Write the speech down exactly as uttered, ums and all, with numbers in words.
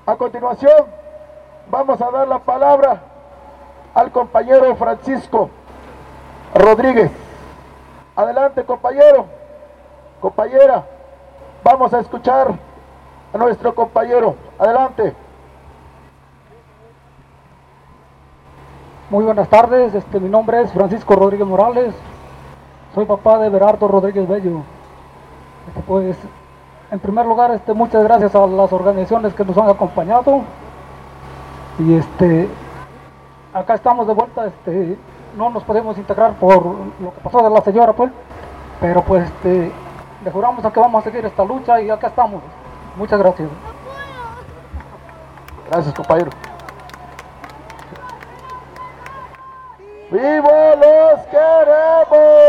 A continuación, vamos a dar la palabra al compañero Francisco Rodríguez. Adelante, compañero, compañera, vamos a escuchar a nuestro compañero. Adelante. Muy buenas tardes, este, mi nombre es Francisco Rodríguez Morales, soy papá de Berardo Rodríguez Bello. Este, pues, en primer lugar, este, muchas gracias a las organizaciones que nos han acompañado. Y este, acá estamos de vuelta, este, no nos podemos integrar por lo que pasó de la señora, pues, pero pues este, le juramos a que vamos a seguir esta lucha y acá estamos. Muchas gracias. Gracias, compañero. ¡Viva los queremos!